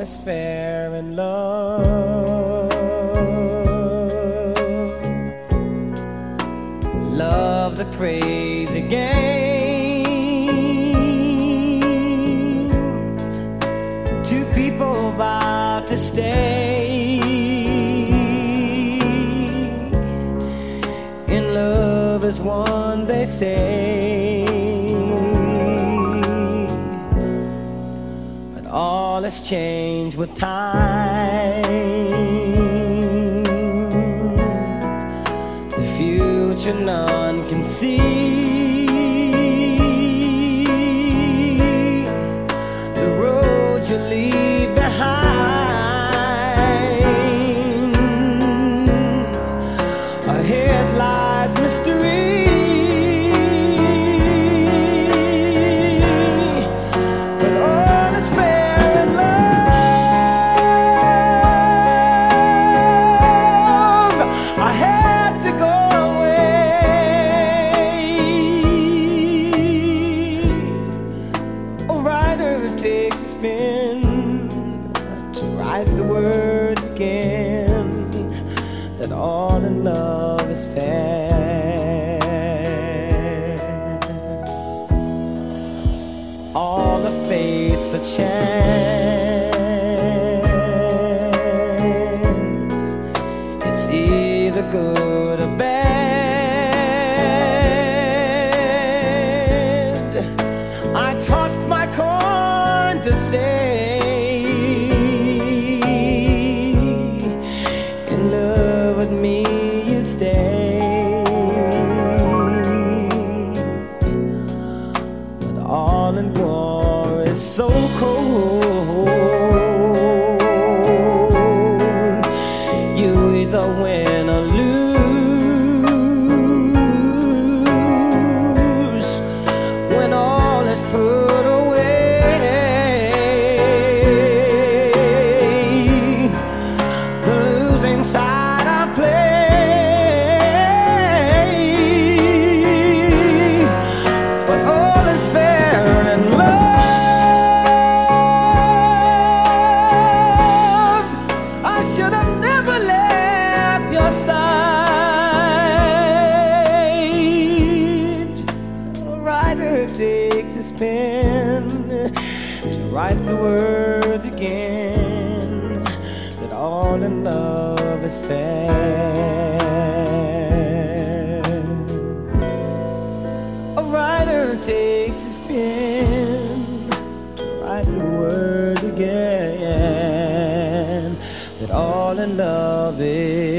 is fair in love. Love's a crazy game. Two people vow to stay in love as one, they say. But all has changed with time. The future none can see. The road you leave behind. Ahead lies mystery. Takes a spin to write the words again, that all in love is fair. All the fates a chance. It's either good or bad. I tossed my coin to say in love with me you'd stay. But all in war is so cold. You either win or lose when all is put away. Side I play, but all is fair in love. I should have never left your side. A writer takes his pen to write the words again, that all in love is fair. A writer takes his pen to write the word again, that all in love is